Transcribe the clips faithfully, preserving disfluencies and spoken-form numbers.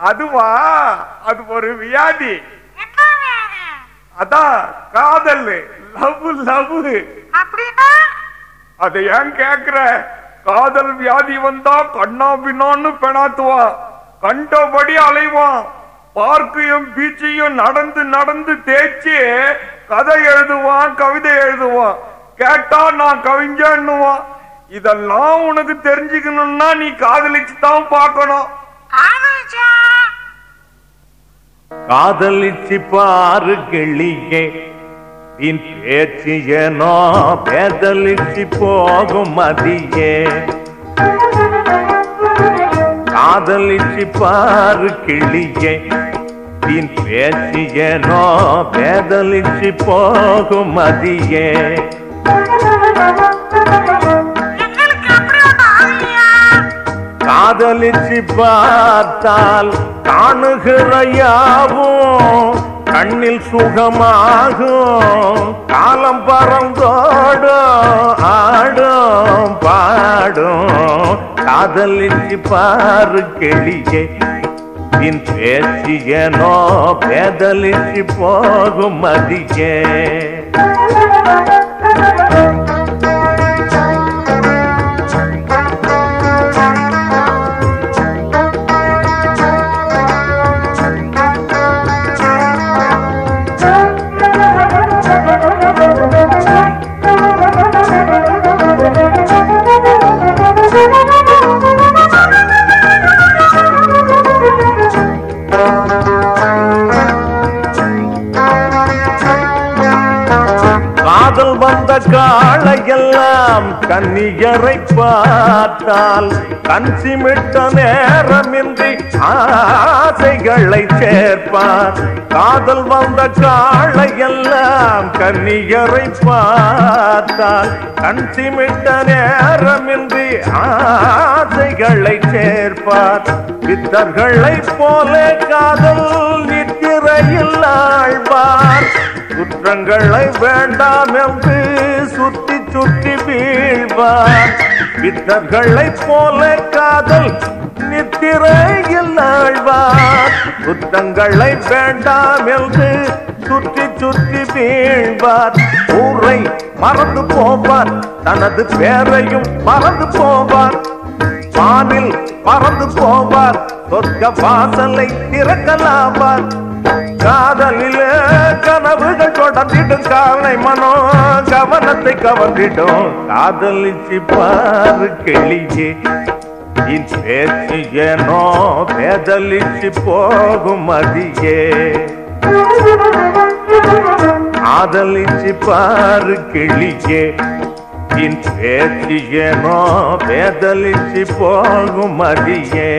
அதுவா, அது ஒரு வியாதி. அதான் காதல், லவ் லவ். அதை ஏன் கேக்குற? காதல் வியாதி வந்தா கண்ணா பின்னான்னு பெணாத்துவான், கண்டபடி அலைவான், பார்க்கையும் பீச்சையும் நடந்து நடந்து தேய்ச்சி கதை எழுதுவான், கவிதை எழுதுவான். கேட்டா நான் கவிஞன்னுவான். இதெல்லாம் உனக்கு தெரிஞ்சுக்கணும்னா நீ காதலிச்சு தான் பார்க்கணும். காதலிச்சு பாரு கிளியே, பின் பேச்சு ஏனோ பேதலிச்சு போகும் மதியே. காதலிச்சு பாரு கிளியே, பின் பேச்சு ஏனோ பேதலிச்சு போகும் மதியே. காதலிச்சு பார்த்தால் காணுகிற யாவும் கண்ணில் சுகமாகும். காலம் பறந்தோடும், ஆடும் பாடும். காதலிச்சு பாரு கிளியே, பின் பேச்சு ஏனோ பேதலிச்சு போகும் மதியே. காதல் வந்த காளையெல்லாம் கன்னியரை பார்த்தால் கண் சிமிட்ட நேரமின்றி ஆசைகளை சேர்ப்பார். காதல் வந்த காளையெல்லாம் கன்னியரை பார்த்தால் கண் சிமிட்ட நேரமின்றி ஆசைகளை சேர்ப்பார். பித்தர்களை போல காதல் நித்திரையில் ஆழ்வார். குற்றங்களை வேண்டாம் என்று சுத்தி சுத்தி வீழ்வார். பித்தர்களை போல காதல் நித்திரையில் ஆழ்வார். குற்றங்களை வேண்டாம் என்று சுற்றி சுற்றி வீழ்வார். ஊரை மறந்து போவார், தனது பேரையும் மறந்து போவார். வானில் பறந்து போவார், சொர்க்க வாசலை திறக்கலாவார். காதலிலே கனவுகள் தொடர்ந்திடும், காலை மனோ கவனத்தை கவர்ந்திடும். காதலிச்சு பாரு கிளியே, இன் பேச்சு ஏனோ பேதலிச்சு போகும் மதியே. காதலிச்சு பாரு கிளியே, இன் பேச்சு ஏனோ பேதலிச்சு போகும் மதியே.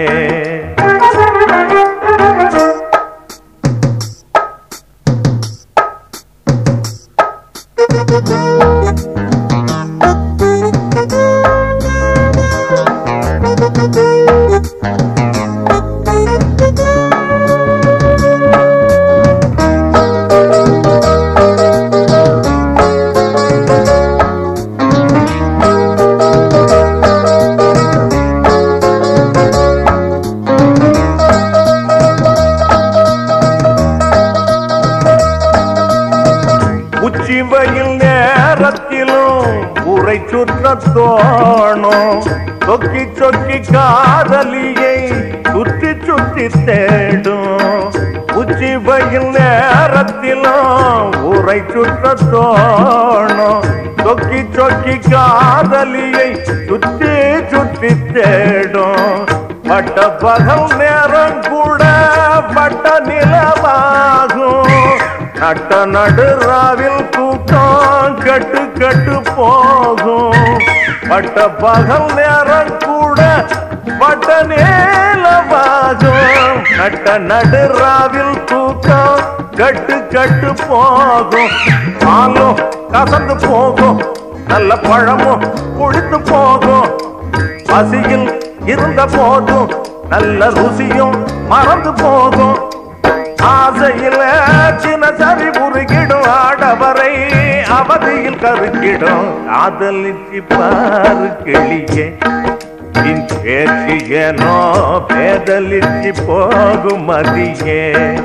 உச்சிவயில் நேரத்திலும் உரை சுற்ற தோணும். சொக்கி சொக்கி காதலியை சுற்றி சுற்றி தேடும். உச்சிவயில் நேரத்திலும் உரை சுற்ற தோணும். சொக்கி சொக்கி காதலியை சுற்றி சுற்றி தேடும். பட்ட பகல் நேரம் கூட பட்ட நிலவாகும். நட்ட நடுராவில் தூக்கம் கட்டு கட்டு போகும். பட்ட பகல் நேரம் கூட பட்ட நிலவாகும். நட்ட நடுராவில் தூக்கம் கட்டு கட்டு போகும். பாலும் கசந்து போகும், நல்ல பழமும் குடித்து போகும். பசியில் இருந்த போதும் நல்ல ருசியும் மறந்து போகும். ஆசையில் சின்னசரி முருகிடும், ஆடவரை அவதியில் கருக்கிடும். காதலிச்சு பாரு கிளியே, இன் பேச்சு ஏனோ பேதலிச்சு போகும் மதியே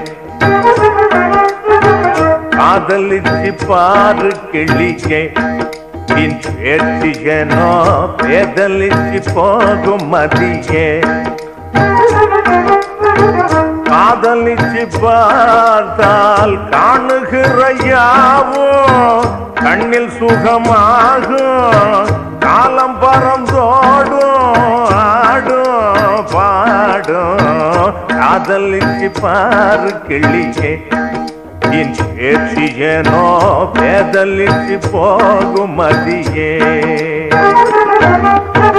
காதலிச்சு பாரு கிளியே இன் பேச்சு ஏனோ பேதலிச்சு போகும் மதியே காதலிச்சு பார்த்தால் காணுகிற யாவும் கண்ணில் சுகமாகும் காலம் பறந்தோடும் ஆடும் பாடும் காதலிச்சு பாரு கிளியே இன் பேச்சு ஏனோ பேதலிச்சு போகும் மதியே